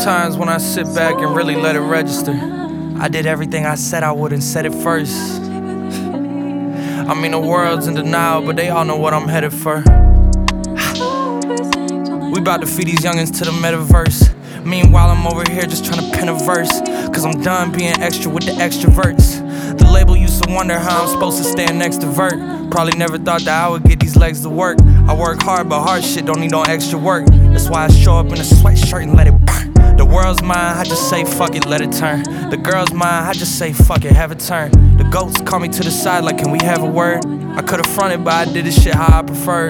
times when I sit back and really let it register. I did everything I said I would and said it first. I mean, the world's in denial, but they all know what I'm headed for. We bout to feed these youngins to the metaverse. Meanwhile, I'm over here just trying to pen a verse, cause I'm done being extra with the extroverts. The label used to wonder how I'm supposed to stand next to Vert. Probably never thought that I would get these legs to work. I work hard, but hard shit don't need no extra work. That's why I show up in a sweatshirt and let it burn. The world's mine, I just say fuck it, let it turn. The girl's mine, I just say fuck it, have it turn. The goats call me to the side like, can we have a word? I could've fronted, but I did this shit how I preferred.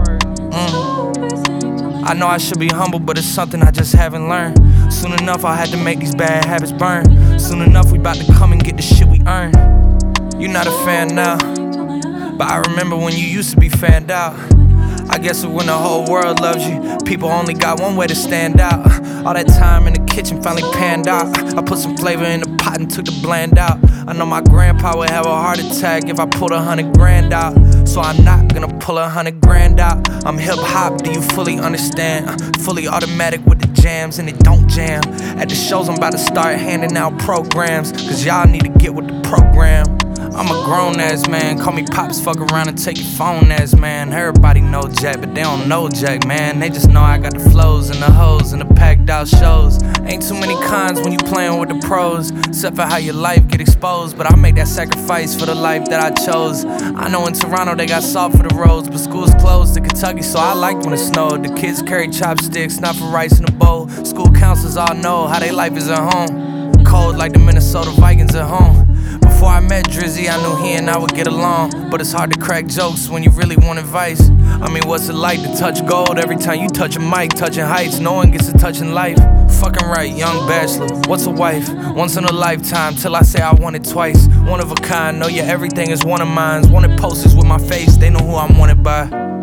I know I should be humble, but it's something I just haven't learned. Soon enough, I had to make these bad habits burn. Soon enough, we bout to come and get the shit we earn. You not a fan now, but I remember when you used to be fanned out. I guess it's when the whole world loves you, people only got one way to stand out. All that time in the kitchen finally panned out. I put some flavor in the pot and took the bland out. I know my grandpa would have a heart attack if I pulled 100 grand out. So I'm not gonna pull 100 grand out. I'm hip hop, do you fully understand? Fully automatic with the jams and it don't jam. At the shows I'm about to start handing out programs, cause y'all need to get with the program. I'm a grown ass man, call me Pops, fuck around and take your phone ass man. Everybody know Jack, but they don't know Jack, man. They just know I got the flows and the hoes and the packed out shows. Ain't too many cons when you playing with the pros, except for how your life get exposed. But I make that sacrifice for the life that I chose. I know in Toronto they got salt for the roads, but school's closed in Kentucky, so I liked when it snowed. The kids carry chopsticks, not for rice in a bowl. School counselors all know how they life is at home. Cold like the Minnesota Vikings at home. Before I met Drizzy, I knew he and I would get along. But it's hard to crack jokes when you really want advice. I mean, what's it like to touch gold every time you touch a mic? Touching heights, no one gets to touch in life. Fucking right, young bachelor, what's a wife? Once in a lifetime, till I say I want it twice. One of a kind, know your everything is one of mine. Wanted posters with my face, they know who I'm wanted by.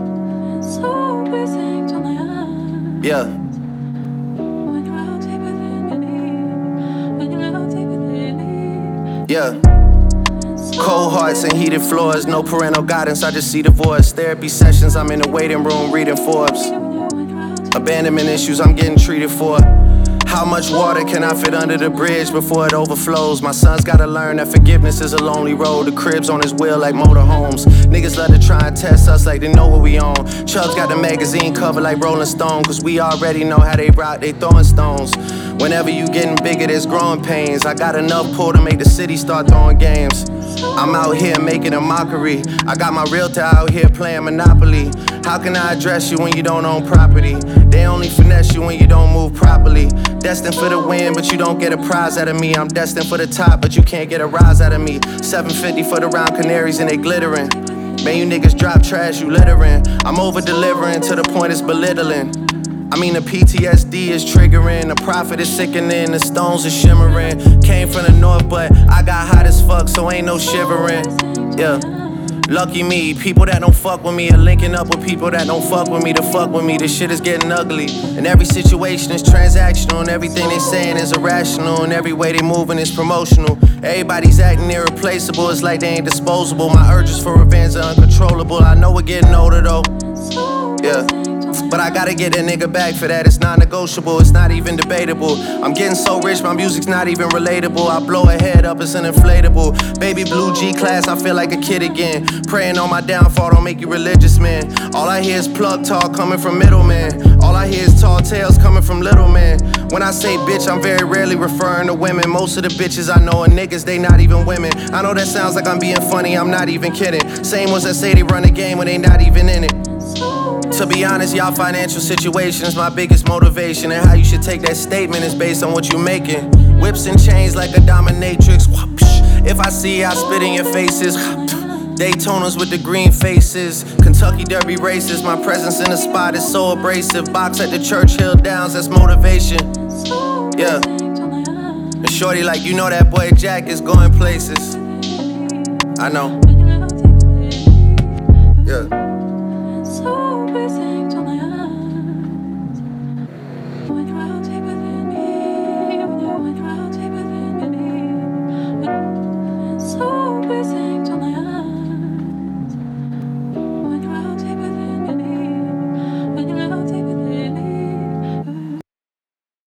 Yeah. Yeah. Cold hearts and heated floors, no parental guidance, I just see divorce. Therapy sessions, I'm in the waiting room reading Forbes. Abandonment issues, I'm getting treated for. How much water can I fit under the bridge before it overflows? My son's gotta learn that forgiveness is a lonely road. The crib's on his wheel like motorhomes. Niggas love to try and test us like they know what we own. Chubbs got the magazine cover like Rolling Stone, cause we already know how they rock, they throwing stones. Whenever you getting bigger, there's growing pains. I got enough pull to make the city start throwing games. I'm out here making a mockery. I got my realtor out here playing Monopoly. How can I address you when you don't own property? They only finesse you when you don't move properly. Destined for the win, but you don't get a prize out of me. I'm destined for the top, but you can't get a rise out of me. 750 for the round canaries and they glittering. Man, you niggas drop trash, you littering. I'm over delivering to the point it's belittling. I mean, the PTSD is triggering, the profit is sickening, the stones are shimmering. Came from the north, but I got hot as fuck, so ain't no shivering. Yeah. Lucky me, people that don't fuck with me are linking up with people that don't fuck with me to fuck with me. This shit is getting ugly, and every situation is transactional, and everything they saying is irrational, and every way they moving is promotional. Everybody's acting irreplaceable, it's like they ain't disposable. My urges for revenge are uncontrollable. I know we're getting older though, yeah. But I gotta get a nigga back for that, it's non-negotiable, it's not even debatable. I'm getting so rich, my music's not even relatable. I blow a head up, it's an inflatable. Baby blue G-class, I feel like a kid again. Praying on my downfall, don't make you religious, man. All I hear is plug talk coming from middlemen. All I hear is tall tales coming from little men. When I say bitch, I'm very rarely referring to women. Most of the bitches I know are niggas, they not even women. I know that sounds like I'm being funny, I'm not even kidding. Same ones that say they run the game when they not even in it. To be honest, y'all financial situation is my biggest motivation, and how you should take that statement is based on what you making. Whips and chains like a dominatrix. If I see I spit in your faces. Daytonas with the green faces, Kentucky Derby races. My presence in the spot is so abrasive. Box at the Churchill Downs, that's motivation. Yeah. And shorty like, you know that boy Jack is going places. I know. Yeah.